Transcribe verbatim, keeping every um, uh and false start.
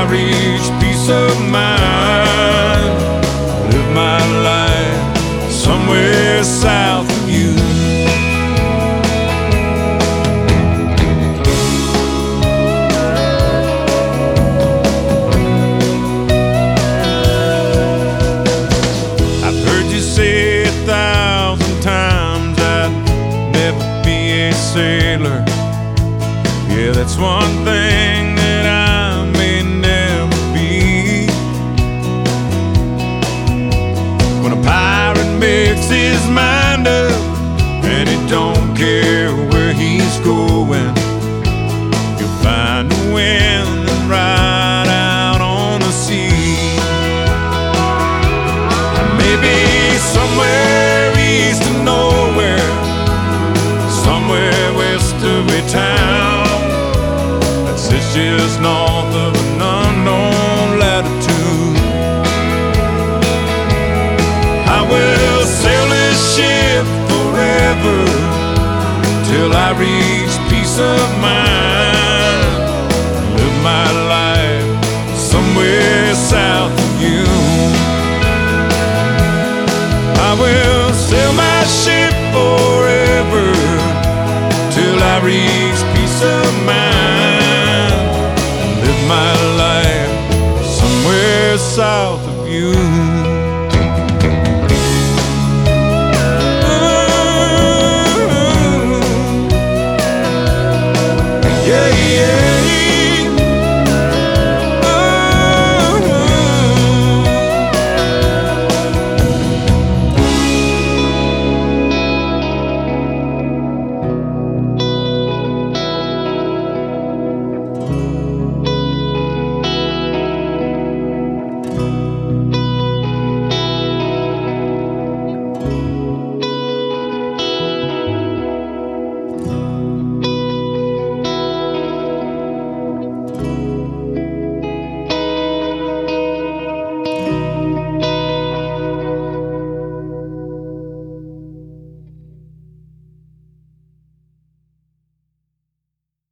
I reach peace of mind. Live my life somewhere south of you. I've heard you say a thousand times I'd never be a sailor. Yeah, that's one thing that I may never be. When a pirate makes his mind up and he don't care where he's going, he'll find a wind and ride out on the sea. Maybe somewhere east of nowhere, somewhere west of a town it's just north of an unknown latitude. I will sail this ship forever till I reach peace of mind. Live my life somewhere south of you. I will sail my ship forever till I reach peace of mind. My life somewhere south of you.